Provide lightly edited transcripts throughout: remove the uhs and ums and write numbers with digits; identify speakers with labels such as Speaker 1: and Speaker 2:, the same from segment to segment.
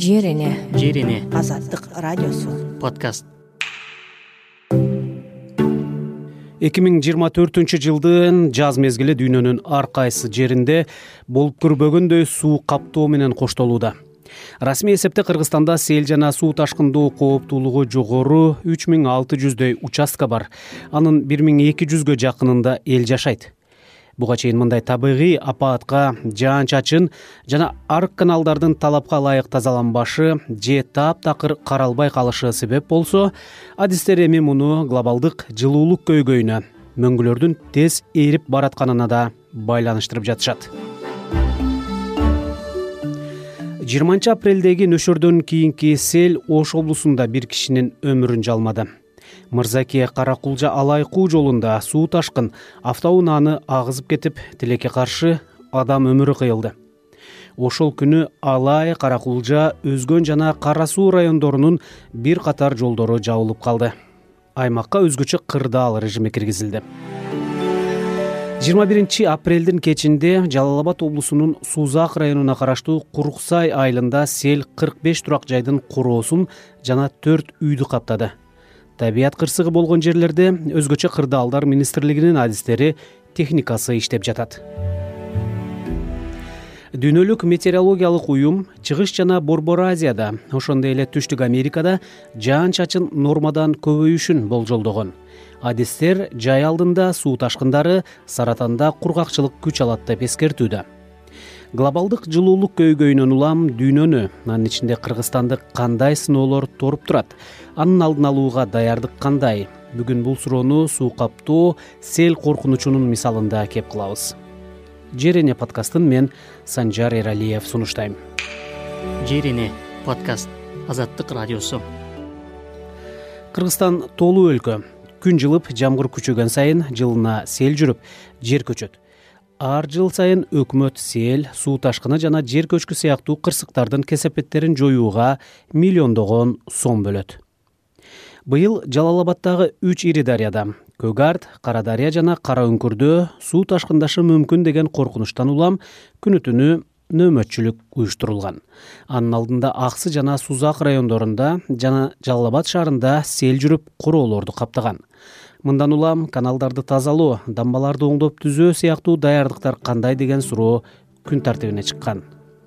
Speaker 1: Жерине
Speaker 2: Азаттык радиосу
Speaker 1: подкаст.
Speaker 3: 2024-жылдын жаз мезгили дүйнөнүн ар кайсы жеринде болуп көрбөгөндөй суу каптоо менен коштолууда. Расмий эсепте Кыргызстанда сел жана суу ташкындоо кооптуулугу жогору 3600дөй участка бар. Анын 1200гө жакынында эл жашайт. Буга чейин мындай табигый апаатка жаан-чачын жана арык каналдардын талапка ылайык тазаланбашы же таптакыр каралбай калышы себеп болсо, адистер эми муну глобалдык жылуулук көйгөйүнө, мөңгүлөрдүн тез ээрип баратканына да байланыштырып жатышат. 20 апрелдеги нөшөрдөн кийинки сел Ош облусунда бир кишинин өмүрүн жалмады. Мырзаке Каракулжа Алайкуу жолунда суу ташкын автоунааны агызып кетип, тилекке каршы адам өмүрү кыйылды. Ошол күнү Алай, Каракулжа, Өзгөн жана Кара Суу райондорунун бир катар жолдору жабылып калды. Аймакка өзгөчө кырдаал режими киргизилди. 21 апрелдин кечинде Жалал Абад облусунун Сузак районуна караштуу Куруксай айылында сел 45 турак жайдын короосун жана 4 үйдү каптады. Табият кырсыгы болгон жерлерде өзгөчө кырдаалдар министрлигинин адистери техникасы иштеп жатат. Дүйнөлүк метеорологиялык уюм Чыгыш жана Борбор Азияда, ошондой эле Түштүк Америкада жаан-чачын нормадан көбөйүшүн болжолдогон. Адистер жай алдында суу ташкындары Саратанда кургакчылык күч алат деп эскертүүдө. Глобалдык жылуулук көйгөйүнөн улам дүйнөнү, анын ичинде Кыргызстанды кандай сыноолор торуп турат? Анын алдын алууга даярдык кандай? Бүгүн бул суроону суу каптоо, сел коркунучунун мисалында кеп кылабыз. Жерине подкастын мен Санжар Эралиев сунуштайм.
Speaker 1: Жерине подкаст. Азаттык радиосу.
Speaker 3: Кыргызстан тоолуу өлкө. Күн жылып, жамгыр күчөгөн сайын жылына сел жүрүп, жер көчөт. Ар жыл сайын өкмөт сел, суу ташкыны жана жер көчкү сыяктуу кырсыктардын кесепеттерин жоюуга миллиондогон сом бөлөт. Быйыл Жалал Абадтагы 3 ири дарыяда, Көгарт, Кара дарыя жана Кара өңкүрдө суу ташкындашы мүмкүн деген коркунучтан улам күнү-түнү нөөмөтчүлүк уюштурулган. Анын алдында Аксы жана Сузак райондорунда жана Жалал Абад шаарында сел жүрүп, короолорду каптаган. Мындан улам каналдарды тазалоо, дамбаларды оңдоп түзөө сыяктуу даярдыктар кандай деген суроо күн тартибине чыккан.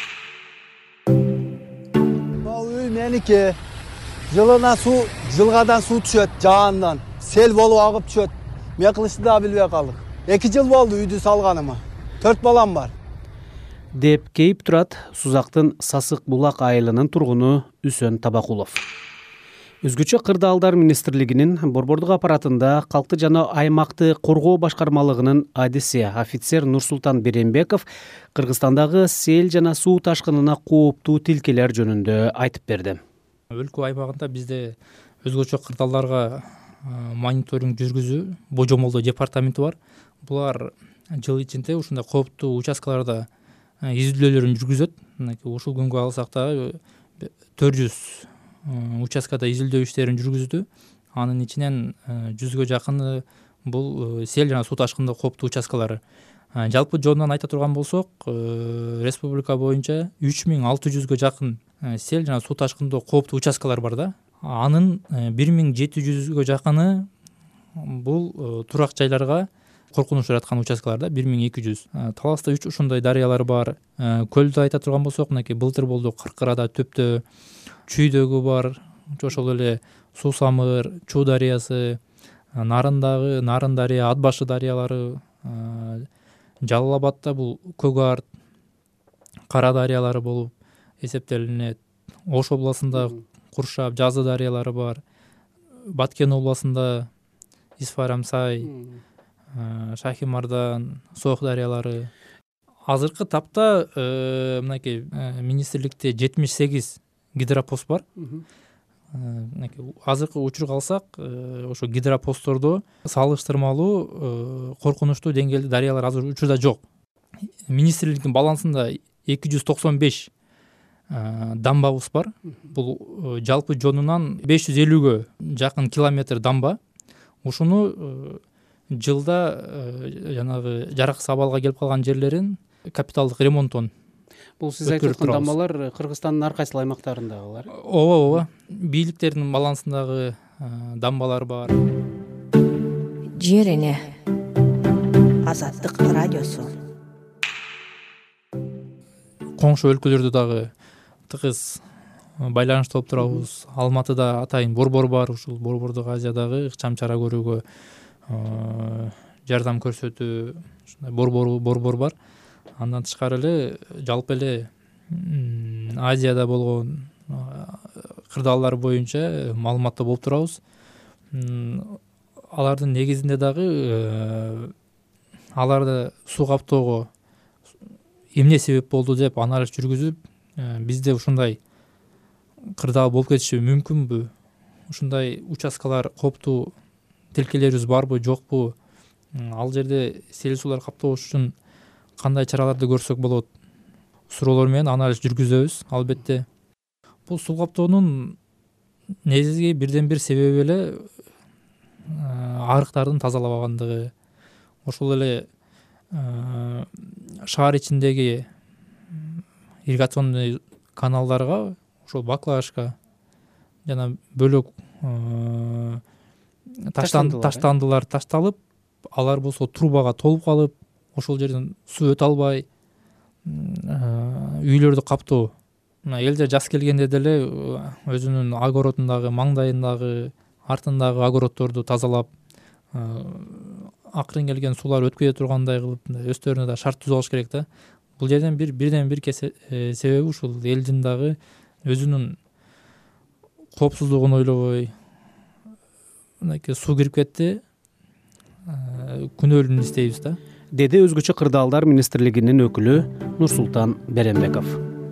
Speaker 4: Бул үй меники. Жылына жылгадан суу түшөт, жаандан. Сел болуп агып түшөт. Мен кылышты да билбей калдык. 2 жыл болду үйдү салганыма. 4 балам бар.
Speaker 3: Деп кейип турат Сузактын Сасык Булак айылынын тургуну Үсөн Табакулов. Өзгөчө кырдаалдар министрлигинин борбордук аппаратында калкты жана аймакты коргоо башкармалыгынын адиси офицер Нурсултан Беренбеков Кыргызстандагы сел жана суу ташкынына кооптуу тилкелер жөнүндө айтып берди.
Speaker 5: Өлкө аймагында бизде өзгөчө кырдаалдарга мониторинг жүргүзүү божомолдоо департаменти бар. Булар жыл ичинде ушундай кооптуу участкаларда изилдөөлөрүн жүргүзөт. Ушул күнгө алсак да 400 участкада изилдөө иштерин жүргүздү. Анын ичинен 100гө жакыны бул сел жана суу ташкынында кооптуу участкалары. Жалпы жонунан айта турган болсок, республика боюнча 3600гө жакын сел жана суу ташкындоо кооптуу участкалар бар да. Анын 1700гө жакыны бул турак жайларга коркунуч жараткан участкаларда 1200. Таласта 3 ушундай дарыялар бар. Көлдү айта турган болсок, мынакей былтыр болду Кыркырада, Төптө, Чүйдөгү бар. Ошол эле Суу Самыр, Чуу дарыясы, Нарындагы Нарын дарыя, Атбашы дарыялары, Жалал Абадта бул Көгарт, Кара дарыялары болуп эсептелинет. Ош областында Куршап, Жазы дарыялары бар. Баткен областында Исфарамсай, Шахимардан, Соох дарыялары. Азыркы тапта мынакей министрликте 78 гидропост бар. Азыркы учурга алсак, ошо гидропосттордо салыштырмалуу коркунучтуу деңгээлде дарыялар азыр учурда жок. Министрликтин балансында 295 дамбабыз бар. Бул жалпы жонунан 550гө жакын километр дамба. Ушуну жылда жанагы жараксыз абалга келип калган жерлерин капиталдык ремонттон
Speaker 3: Бул сиз айтып аткан дамбалар Кыргызстандын ар кайсыл аймактарындагылар?
Speaker 5: Ооба. Бийликтердин балансындагы дамбалар бар.
Speaker 2: Жер эне. Азаттык радиосу.
Speaker 5: Коңшу өлкөлөрдө дагы тыгыз байланышта болуп турабыз. Алматыда атайын борбор бар. Ушул борбордук Азиядагы ыкчам чара көрүүгө жардам көрсөтүү ушундай борбор бар. Андан тышкары эле жалпы эле Азияда болгон кырдаалдар боюнча маалыматта болуп турабыз. Алардын негизинде дагы аларды суу каптоого эмне себеп болду деп анализ жүргүзүп, бизде ушундай кырдаал болуп кетиши мүмкүнбү? Ушундай участкалар кооптуу тилкелерибиз барбы, жокпу? Ал жерде сел суулар каптабош үчүн кандай чараларды көрсөк болот? Суроолор менен анализ жүргүзөбүз. Албетте бул суу каптоонун негизги бирден бир себеби эле арыктардын тазалабагандыгы. Ошол эле шаар ичиндеги ирригационный каналдарга ошол баклажка жана бөлөк таштандылар ташталып, алар болсо трубага толуп калып, ошол жерден суу өтө албай үйлөрдү каптоо. Элдер жаз келгенде деле өзүнүн огородундагы, маңдайындагы, артындагы огороддорду тазалап, акырын келген суулар өткөй тургандай кылып өстөрүнө да шарт түзүп алыш керек да. Бул жерден бирден бир себеби ушул элдин дагы өзүнүн коопсуздугун ойлобой, мынакей суу кирип кетти, күнөөлүүнү издейбиз да,
Speaker 3: деди Өзгөчө кырдаалдар министрлигинин өкүлү Нурсултан Беренбеков.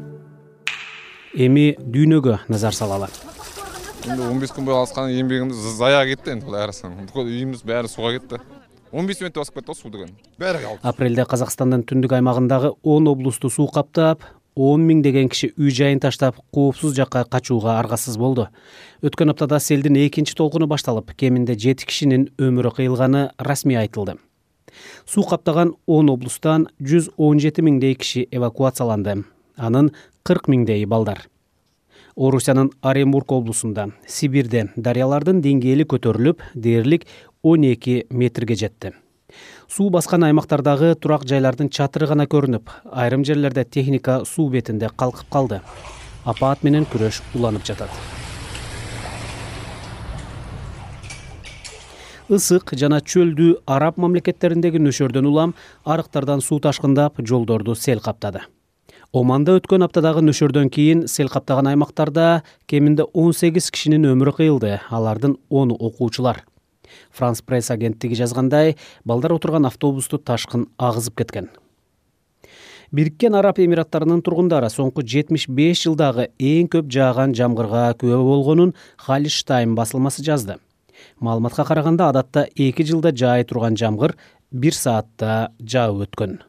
Speaker 3: Эми дүйнөгө назар салалы.
Speaker 6: 15 күн бою алышкан эмгегибиз зая кетти энди. Бүкүл үйүбүз баары сууга кетти. 15 минутта басып кетти суу деген. Баары калды.
Speaker 3: Апрелде Казакстандын түндүк аймагындагы 10 облусту суу каптап, 10 миңдеген киши үй жайын таштап, коопсуз жакка качууга аргасыз болду. Өткөн аптада селдин экинчи толкуну башталып, кеминде 7 кишинин өмүрү кыйылганы расмий айтылды. Суу каптаган 10 облустан 117 миңдей киши эвакуацияланды. Анын 40 миңдейи балдар. Орусиянын Оренбург облусунда, Сибирде дарыялардын деңгээли көтөрүлүп, дээрлик 12 метрге жетти. Суу баскан аймактардагы турак жайлардын чатыры гана көрүнүп, айрым жерлерде техника суу бетинде калкып калды. Апаат менен күрөш уланып жатат. Ысык жана чөлдүү араб мамлекеттериндеги нөшөрдөн улам арыктардан суу ташкындап, жолдорду сел каптады. Оманда өткөн аптадагы нөшөрдөн кийин сел каптаган аймактарда кеминде 18 кишинин өмүрү кыйылды, алардын 10 окуучулар. Франс пресс агенттиги жазгандай, балдар отурган автобусту ташкын агызып кеткен. Бириккен Араб Эмираттарынын тургундары соңку 75 жылдагы эң көп жааган жамгырга күбө болгонун Халиш Тайм басылмасы жазды. Маалыматка караганда, адатта 2 жылда жаай турган жамгыр 1 саатта жаап өткөн.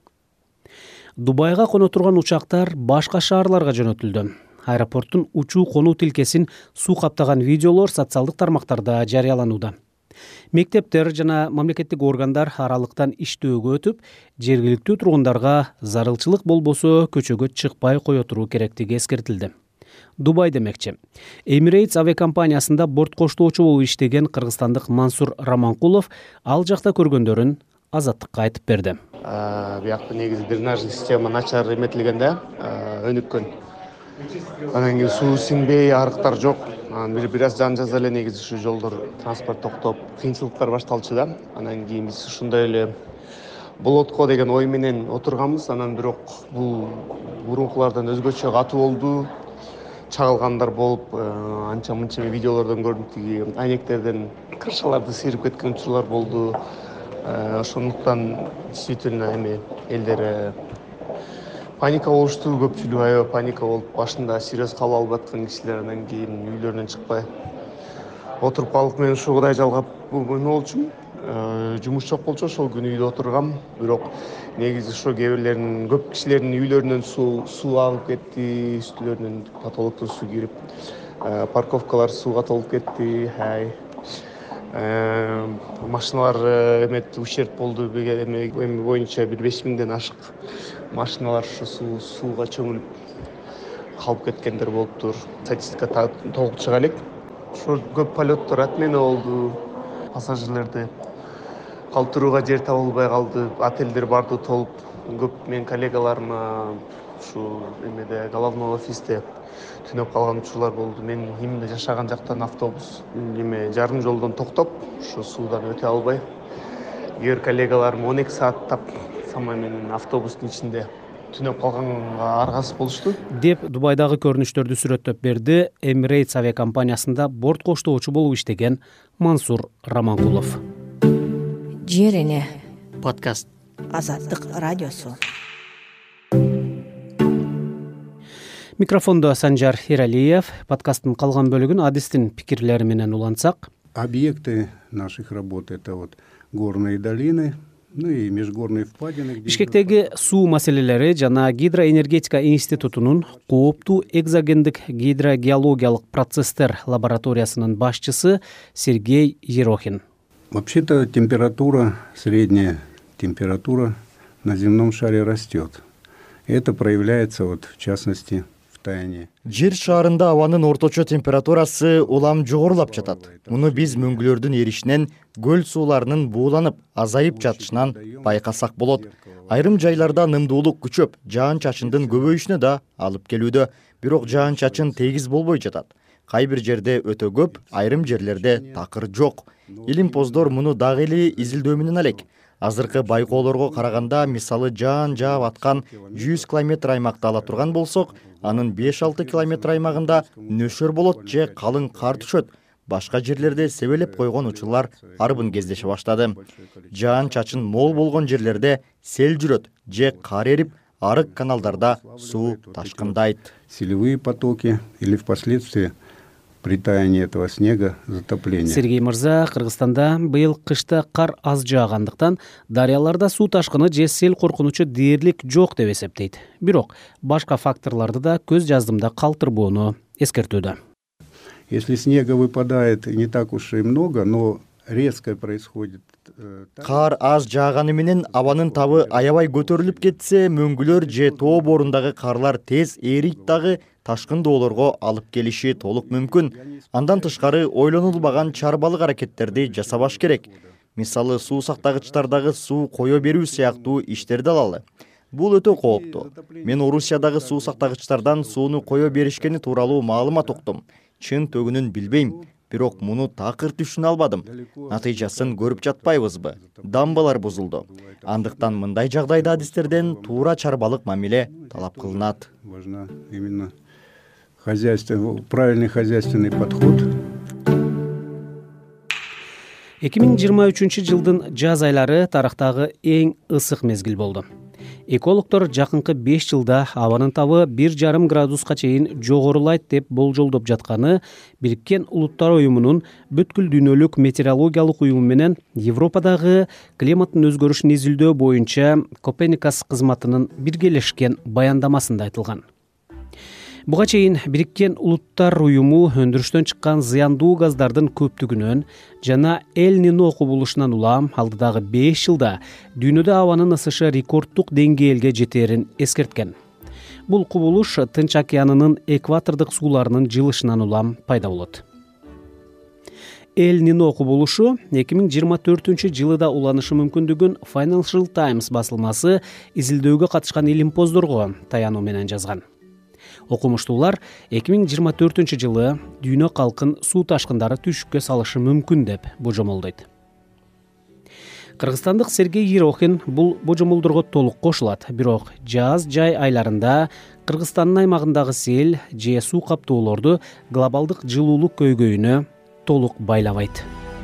Speaker 3: Дубайга коно турган учактар башка шаарларга жөнөтүлдү. Аэропорттун учуу конуу тилкесин суу каптаган видеолор социалдык тармактарда жарыяланууда. Мектептер жана мамлекеттик органдар аралыктан иштөөгө өтүп, жергиликтүү тургундарга зарылчылык болбосо көчөгө чыкпай кое туруу керектиги эскертилди. Дубай демекчи. Emirates авиакомпаниясында борт коштоочу болуп иштеген кыргызстандык Мансур Раманкулов ал жакта көргөндөрүн Азаттыкка айтып берди.
Speaker 7: Биякта негизи дренажный система начар эметилгенде, өнүккөн. Анан кийин суу сиңбей, арыктар жок. Бир аз жан-жаза эле негизи ушу жолдор транспорт токтоп, кыйынчылыктар башталчу да. Анан кийин биз ушундай эле болот го деген ой менен отурганбыз. Анан бирок бул бурункулардан өзгөчө катуу болду. Чагылгандар болуп, анча-мынча видеолордон көрдүк, тиги айнектерден крышаларды сыйрып кеткен учурлар болду. Ошондуктан действительно эми элдер паника болушту, көпчүлүгү аябай паника болуп, башында серьез кабыл алып аткан кишилер анан кийин үйлөрүнөн чыкпай отуруп калдык. Мен ушудай жалгап эме болчумун. Жумуш жок болчу, ошол күнү үйдө отургам. Бирок негизи ошо кээ бирлеринин, көп кишилердин үйлөрүнөн суу агып кетти, үстүлөрүнөн потолоктон суу кирип, парковкалар сууга толуп кетти. Машиналар эмет ущерб болду. Эми боюнча бир 5000ден ашык машиналар ушу сууга чөмүлүп калып кеткендер болуптур. Статистика толук чыга элек. Ошо көп полеттор отмена болду. Пассажирлерди калтырууга жер табылбай калды. Отелдер барды толуп. Көп менин коллегаларыма ушу эмеде головной офисте түнөп калган учурлар болду. Мен именно жашаган жактан автобус жарым жолдон токтоп, ушу суудан өтө албай, кээ коллегаларым 12 сааттап сама менен автобустун ичинде түнөп калганга аргасыз болушту
Speaker 3: деп Дубайдагы көрүнүштөрдү сүрөттөп берди Emirates авиакомпаниясында борт коштоочу болуп иштеген Мансур Раманкулов.
Speaker 2: Жер эне
Speaker 1: подкаст.
Speaker 2: Азаттык радиосу.
Speaker 3: Микрофондо Санжар Эралиев. Подкасттын калган бөлүгүн Адистин пикирлери менен улантсак.
Speaker 8: Объекты наших работ — это вот горные долины, ну и межгорные впадины.
Speaker 3: Бишкектеги суу маселелери жана Гидроэнергетика институтунун кооптуу экзогендик гидрогеологиялык процесстер лабораториясынын башчысы Сергей Ерохин.
Speaker 8: Вообще-то средняя температура на земном шаре растет. Это проявляется в частности в таянии.
Speaker 9: Жер шарында абанын орточо температурасы улам жогорулап жатат. Муну биз мөңгүлөрдүн эришинен көл сууларынын бууланып, азайып жатышынан байкасак болот. Айрым жайларда нымдуулук күчөп, жаан-чачындын көбөйүшүнө да алып келүүдө, бирок жаан-чачын тегиз болбой жатат. Кай бир жерде өтө көп, айрым жерлерде такыр жок. Илимпоздор муну дагы эле изилдөө менен элек. Азыркы байкоолорго караганда, мисалы жаан жаап аткан 100 км аймакты ала турган болсок, анын 5-6 км аймагында нөшөр болот же калың кар түшөт. Башка жерлерде себелеп койгон учурлар арбын кездеше баштады. Жаан чачын мол болгон жерлерде сел жүрөт же кар эрип, арык каналдарда суу ташкындайт.
Speaker 8: Селевые потоки или впоследствии при таянии этого снега затопление.
Speaker 3: Сергей мырза, Кыргызстанда быйыл кышта кар аз жаагандыктан дарыяларда суу ташкыны же сел коркунучу дээрлик жок деп эсептейт. Бирок башка факторлорду да көз жаздымда калтырбоону эскертүүдө.
Speaker 8: Если снега выпадает не так уж и много, но резко происходит.
Speaker 9: Кар аз жааганы менен абанын табы аябай көтөрүлүп кетсе, мөңгүлөр же тоо борундагы карлар тез эрийт дагы ташкынdoолорго алып келиши толук мүмкүн. Андан тышкары ойлонулбаган чарбалык аракеттерди жасабаш керек. Мисалы суу сактагычтардагы суу кое берүү сыяктуу иштерди алалы. Бул өтө кооптуу. Мен Орусиядагы суу сактагычтардан сууну кое беришкени тууралуу маалымат уктум. Чын төгүнүн билбейм, бирок муну такыр түшүнө албадым. Натыйжасын көрүп жатпайбызбы? Дамбалар бузулду. Андыктан мындай жагдайда адистерден туура чарбалык мамиле талап кылынат.
Speaker 8: Важно именно правильный хозяйственный подход.
Speaker 3: 2023 жылдын жаз айлары тарыхтагы эң ысык мезгил болду. Экологдор жакынкы 5 жылда абанын табы 1,5 градуска чейин жогорулайт деп болжолдоп жатканы Бириккен Улуттар уюмунун бүткүл дүйнөлүк метеорологиялык уюму менен Европадагы климаттын өзгөрүшүн изилдөө боюнча Коперникус кызматынын биргелешкен баяндамасында айтылган. Буга чейин Бириккен Улуттар уюму өндүрүштөн чыккан зыяндуу газдардын көптүгүнөн жана Эль Нино кубулушунан улам алдыдагы 5 жылда дүйнөдө абанын ысышы рекорддук деңгээлге жетерин эскерткен. Бул кубулуш Тынч океанынын экватордук сууларынын жылышынан улам пайда болот. Эль Нино кубулушу 2024 жылы да уланышы мүмкүндүгүн Financial Times басылмасы изилдөөгө катышкан илимпоздорго таянуу менен жазган. Окумуштуулар 2024 жылы дүйнө калкын суу ташкындары түшүккө салышы мүмкүн деп божомолдойт. Кыргызстандык Сергей Ерохин бул божомолдорго толук кошулат, бирок жаз жай айларында Кыргызстандын аймагындагы сел же суу каптоолорду глобалдык жылуулук көйгөйүнө толук байлабайт.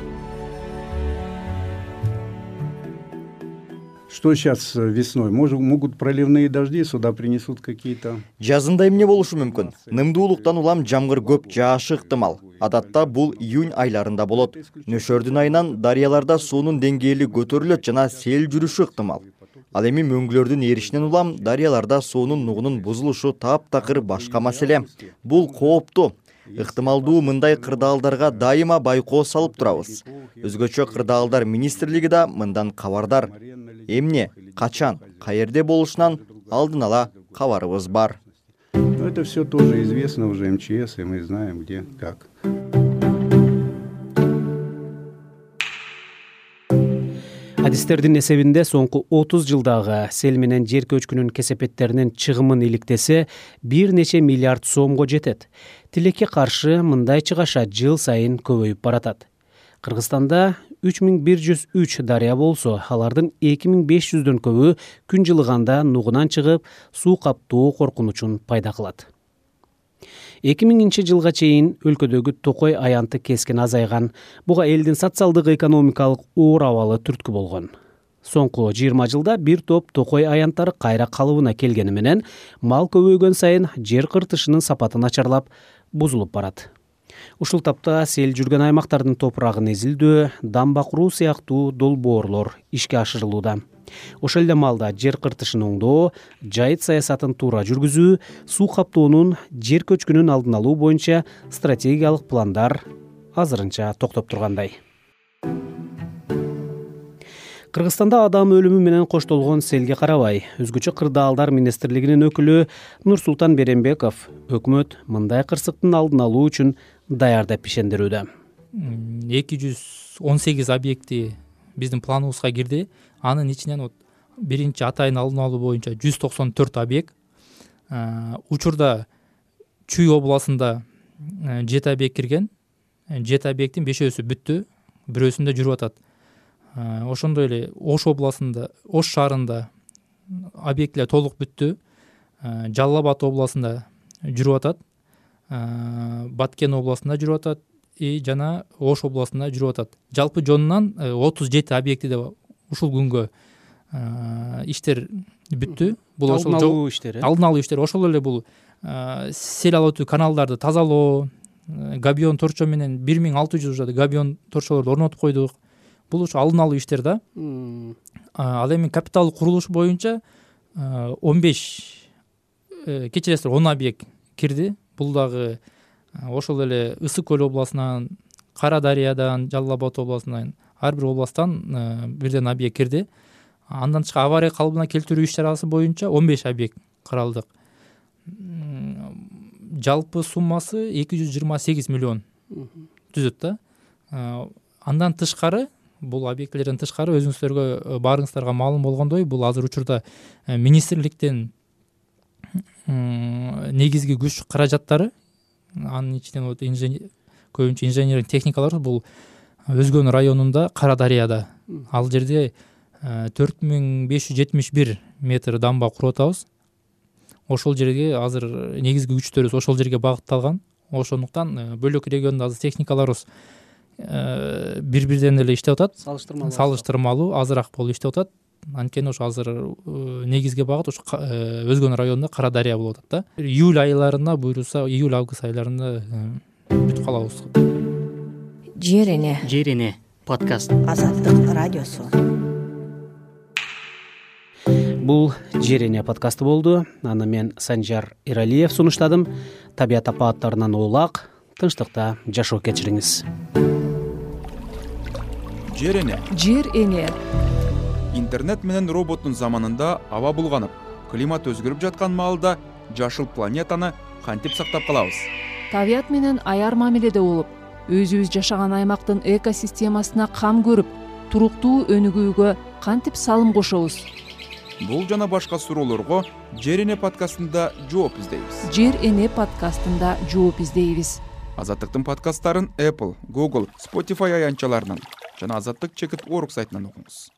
Speaker 8: Что сейчас весной? Могут проливные дожди сюда принесут какие-то.
Speaker 9: Жазында эмне болушу мүмкүн? Нымдуулуктан улам жамгыр көп жаашы ыктымал. Адатта бул июнь айларында болот. Нөшөрдүн айынан дарыяларда суунун деңгээли көтөрүлөт жана сел жүрүшү ыктымал. Ал эми мөңгүлөрдүн эришинен улам дарыяларда суунун нугунун бузулушу таптакыр башка маселе. Бул кооптуу. Ыктымалдуу мындай кырдаалдарга дайыма байкоо салып турабыз. Өзгөчө кырдаалдар министрлиги да мындан кабардар. Эмне, качан, каерде болушунан алдын ала кабарыбыз бар.
Speaker 8: Это все тоже известно уже МЧС, и мы знаем, где, как.
Speaker 3: Адистердин эсебинде соңку 30 жылдагы сел менен жер көчкүнүн кесепеттеринин чыгымын иликтесе бир нече миллиард сомго жетет. Тилекке каршы мындай чыгаша жыл сайын көбөйүп баратат. Кыргызстанда 3103 дарыя болсо, алардын 2500дөн көбү күн жылыганда нугунан чыгып, суу каптоо коркунучун пайда кылат. 2000 жылга чейин өлкөдөгү токой аянты кескен азайган, буга элдин социалдык экономикалык оор абалы түрткү болгон. Соңку 20 жылда бир топ токой аянттары кайра калыбына келгени менен мал көбөйгөн сайын жер кыртышынын сапаты начарлап, бузулуп барат. Ушул тапта сел жүргөн аймактардын топурагын эзилдөө, дамбакуруу сыяктуу долбоорлор ишке ашырылууда. Ошол эле маалда жер кыртышын оңдоо, жайыт саясатын туура жүргүзүү, суу каптоонун, жер көчкүнүн алдын алуу боюнча стратегиялык пландар азырынча токтоп тургандай. Кыргызстанда адам өлүмү менен коштолгон селге карабай, өзгөчө кырдаалдар министрлигинин өкүлү Нурсултан Беренбеков өкмөт мындай кырсыктын алдын алуу үчүн даярдап ишендирүүдө.
Speaker 5: 218 объекти биздин планыбызга кирди. Анын ичинен биринчи атайын алдын алуу боюнча 194 объект. Учурда Чүй областында 7 объект кирген. 7 объекттин 5-өсү бүттү, бирөөсүндө жүрүп атат. Ошондой эле Ош областында, Ош шаарында объектилер толук бүттү. Жалал Абад областында жүрүп атат. Баткен областында жүрүп атат жана Ош областында жүрүп атат. Жалпы жонунан 37 объектиде ушул күнгө иштер бүттү. Бул ошол алдын алуу иштери. Ошол эле бул сел алуу каналдарды тазалоо, габион торчо менен 1600 габион торчолорду орнотуп койдук. Бул ушу алдын алуу иштер да. Ал эми капиталдык курулуш боюнча 15 кечиресиздер 10 объект кирди. Бул дагы ошол эле Ысык көл областынан, Кара Дарыядан, Жалал Абад областынан, ар бир областтан бирден объект кирди. Андан тышкы авария калыбына келтирүү иш-чарасы боюнча 15 объект каралдык. Жалпы суммасы 228 миллион түзөт да. Андан тышкары, бул объектлерден тышкары өзүңүздөргө баарыңыздарга маалым болгондой, бул азыр учурда министрликтен негизги күч каражаттары, анын ичинен көбүнчө инженеринг техникалар бул Өзгөн районунда Кара Дарыяда. Ал жерде 4571 метр дамба куруп атабыз. Ошол жерге азыр негизги күчтөрүбүз ошол жерге багытталган. Ошондуктан бөлөк региондо азыр техникаларыбыз бири-бирден эле иштеп атат. Салыштырмалуу азыраак болуп иштеп атат. Анткени ошо азыр негизги багыт ошо Өзгөн районунда Кара Дарыя болуп атат да. Июль айларында буйруса, июль-август айларында бүтүп калабыз.
Speaker 2: Жер эне
Speaker 1: подкаст.
Speaker 2: Азаттык радиосу.
Speaker 3: Бул Жер эне подкасты болду. Аны мен Санжар Иралиев сунуштадым. Табият апааттарынан улак, тынчтыкта жашоо кечириңиз.
Speaker 10: Жер эне.
Speaker 2: Жер эне.
Speaker 10: Интернет менен роботтун заманында аба булганып, климат өзгөрүп жаткан маалда жашыл планетаны кантип сактап калабыз?
Speaker 11: Табият менен аяр мамиледе болуп, өзүбүз жашаган аймактын экосистемасына кам көрүп, туруктуу өнүгүүгө кантип салым кошобуз?
Speaker 10: Бул жана башка суроолорго Жер эне подкастында жооп издейбиз.
Speaker 11: Жер эне подкастында жооп издейбиз.
Speaker 10: Азаттыктын подкасттарын Apple, Google, Spotify аянтчаларынан жана Азаттык.org сайтынан окуңуз.